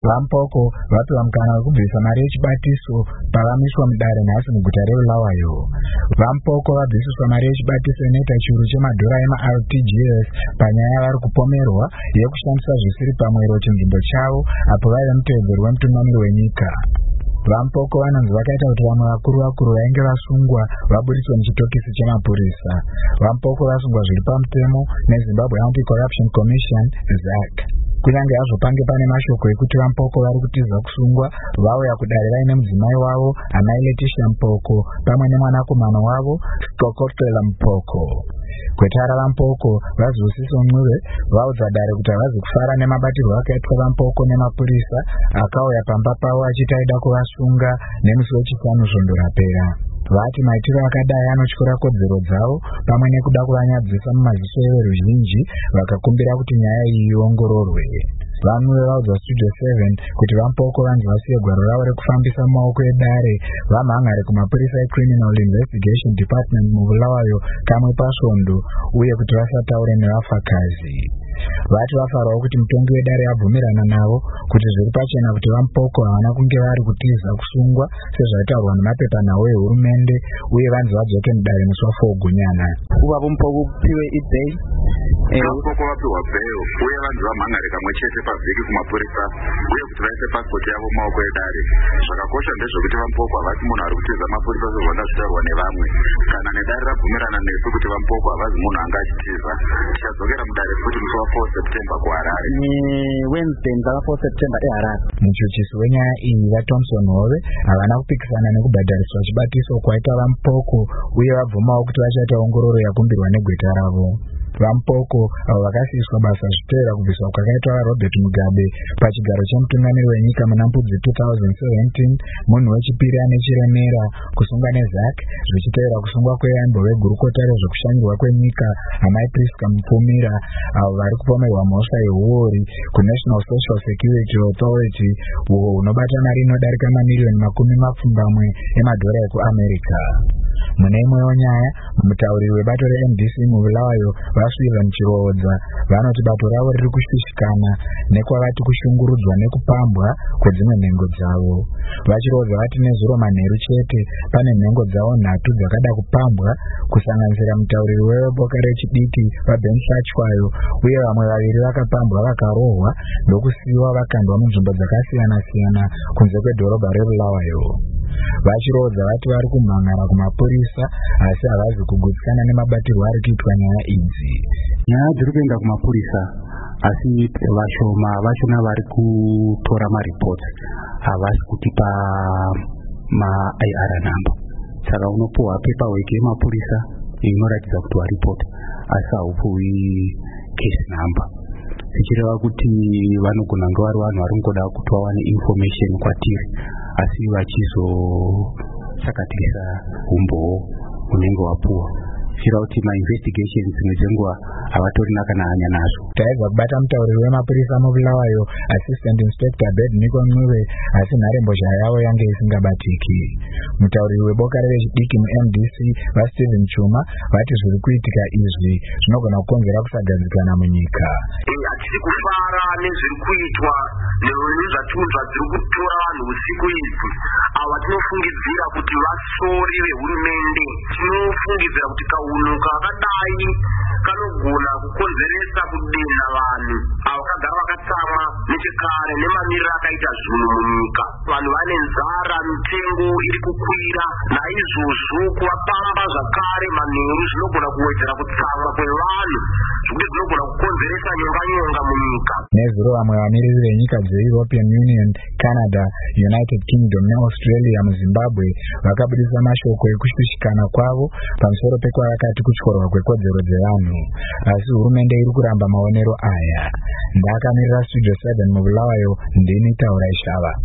Vampoko vapiwa mukana wekubvisa mari yechibatiso pavamiswa mudare nhasi muguta reBulawayo. Vampoko vabvisiswa mari yechibatiso inoita chiuru chemadhora ema-RTGS panyaya yavari kupomerwa yekushandisa zvisiri pamwero chinzvimbo chavo apo vaive mutevedzeri wemutungamiri wenyika. Vampoko vanonzi vakaita kuti vamwe vakuru vainge vasungwa vabudiswe muchitokisi chemapurisa. Vampoko vasungwa zviri pamutemo neZimbabwe Anti-Corruption Commission (ZAC). Kunyange hazvo pange pane mashoko ekuti vampoko vari kutiza kusungwa, vauya kudare vaine mudzimai wavo Amai Letitia Mpoko pamwe nemwanakomana wavo Skokotela Mpoko. Kwetara vampoko vaziusiso Mncube vaudza dare kuti havazi kufara nemabatirwo akaitwa vampoko nemapurisa akauya pamba pavo achiti aida kuvasunga nemusi wechishanu svondo rapera. Vati maitiro akadai anotyora kodzero dzavo pamwe nekuda kuvanyadzisa mumaziso everuzhinji, vakakumbira kuti nyaya iyi iongororwe. Vamwe vaudza Studio 7 kuti vampoko vanzi vasiye gwaro ravo rekufambisa mumaoko edare vamhangare kumapurisa eCriminal Investigation Department muBulawayo kamwe pasvondo uye kuti vasataure nevafakazi. Vati vafarawo kuti mutongi wedare abvumirana navo kuti zviri pachena kuti vampoko havana kunge vari kutiza kusungwa sezvaitaurwa nemapepanhau ehurumende uye vanzi vadzoke mudare musi wa4 Gunyana. Kuva vampoko kupiwe ibhei vampoko vapiwa bhei uye vanzi vamhangare kamwe chete pavhiki kumapurisa uye kuti vaise pasipoti yavo mumaoko edare. Zvakakosha ndezvekuti vampoko havasi munhu ari kutiza mapurisa sezvanga zvitaurwa nevamwe. Kana nedare rabvumirana nesu kuti vampoko havazi munhu anga achitiza, tichadzokera mudare futi musi wa4 September kuHarare. Wednesday ndaka 4 September eHarare. Muchuchisi wenyaya iyi vaThompson Hove havana kupikisana nekubhadhariswa chibatiso kwaita vampoko uye vabvumawo kuti vachaita ongororo yakumbirwa negweta ravo. Vampoko avo vakasiiswa basa zviteera kubviswa kwakaitwa Robert Mugabe pachigaro chemutungamiri wenyika muna Mbudzi 2017, munhu wechipiri ane chiremera, kusungwa neZAC zvichiteera kusungwa kweyambo vegurukota rezvekushanyirwa kwenyika Amai Priska Mupfumira, avo vari kupomerwa mhosva yehuori kuNational Social Security Authority uho hunobata mari inodarika mamiliyoni 40 emadhora ekuAmerica. Mune imwewo nyaya, mutauriri webato reMDC muBulawayo vaSwirhan Chiroodza vanoti bato ravo riri kushishikana nekwavati kushungurudzwa nekupambwa kwedzimwe nhengo dzavo. VaChiroodza vati nezuro manheru chete pane nhengo dzavo 3 dzakada kupambwa, kusanganisira mutauriri weboka rechidiki vaBen Hlachwayo uye vamwe 2 vakapambwa vakarohwa ndokusiyiwa vakandwa munzvimbo dzakasiyana-siyana kunze kwedhorobha reBulawayo. VaChiroodza vati vari kumhangara kumapurisa asi havazi kugutsikana nemabatirwo ari kuitwa nyaya idzi. Nyaya dziri kuenda kumapurisa asi vashoma vari kutora maripoti havasi kutipa ma-IR number. Saka unopuhwa paperwork yemapurisa inoratidza kuti waripota asi haupuhwi case number. Zvichireva kuti vanogona kunge vari vanhu vari kungoda kuti vawane information kwatiri asi vachizosakatirisa umboo unenge wapuwa. Zvichireva kuti ma-investigations dzimwe dzenguva havatorina kana hanya nazvo. Taibva kubata mutauriri wemapurisa muBulawayo Assistant Inspector Bedniko Mncube asi nharembozha yavo yange isingabatiki. Mutauriri weboka revechidiki muMDC vaStephen Chuma vati zviri kuitika izvi zvinogona kukonzera kusagadzikana munyika. Hatisi kufara nezviri kuitwa nezvatunzva dziri kutora vanhu usiku idzi. Ava tinofungidzira kuti vasori vehurumende. Tinofungidzira kuti kaunuka vakadai kanogona kukonzeresa kudenha vanhu avo kagara vakatsamwa nechekare nemamiriro akaita zvinhu munyika. Vanhu vane nzara, mitengo iri kukwira, naizvozvo kuvapamba zvakare manheru zvinogona kuwedzera kutsamwa kwevanhu zvokuti zvinogona kukonzeresa nyonga munyika. Nezuro vamwe vamiriri venyika dzeEuropean Union, Canada, United Kingdom neAustralia muZimbabwe vakabudisa mashoko ekushishikana kwavo pamusoro pekwavakati kutyorwa kwekodzero dzevanhu, asi hurumende iri kuramba maonero aya. Ndakamirira Studio 7 muBulawayo, ndini Taura Ishava.